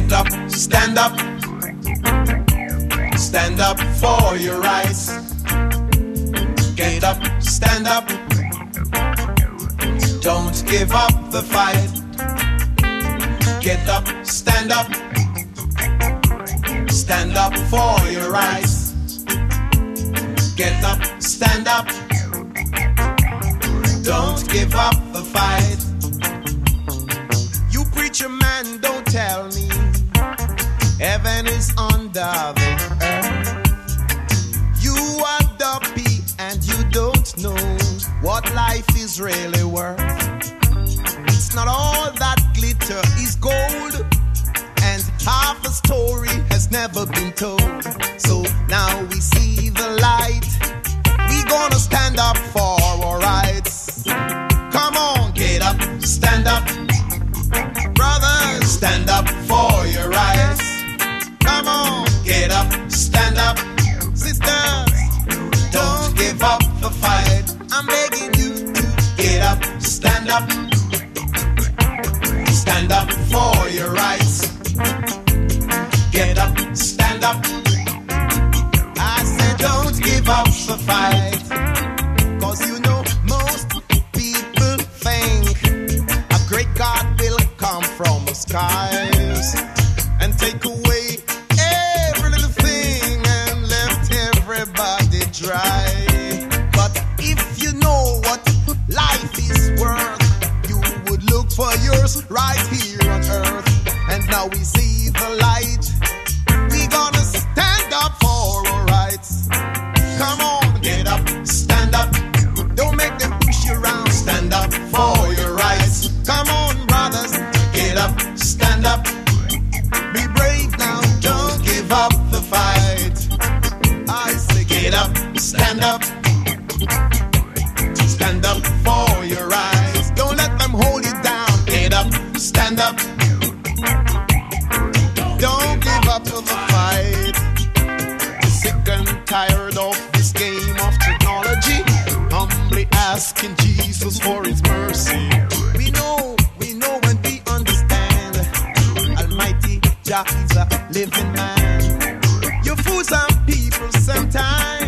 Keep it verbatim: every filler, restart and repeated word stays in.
Get up, stand up. Stand up for your rights. Get up, stand up. Don't give up the fight. Get up, stand up. Stand up for your rights. Get up, stand up. Don't give up the fight. You preacher man, don't tell me heaven is under the earth. You are dopey and you don't know what life is really worth. It's not all that glitter is gold, and half a story has never been told. So now we see the light. We gonna stand up for our rights. Come on, get up, stand up. Brothers, stand up for your rights. Come on, get up, stand up. Sisters, don't give up the fight. I'm begging you to get up, stand up. Stand up for your rights. Get up, stand up. I said don't give up the fight. Cause you know most people think a great God will come from the skies and take away every little thing and left everybody dry. But if you know what life is worth, you would look for yours right here on earth. And now we see the light. We gonna stand up for our rights. Come on, get up, stand up. Don't make them push you around. Stand up for your rights. Come on, brothers, get up, stand up. Be brave now, don't give up the fight. I say get up, stand up. Stand up for your rights. Don't let them hold you down. Get up, stand up. Don't give up to the fight. Sick and tired of this game of technology. Humbly asking Jesus for his mercy. We know, we know and we understand. Almighty Jah is a living man. You fool some people sometimes.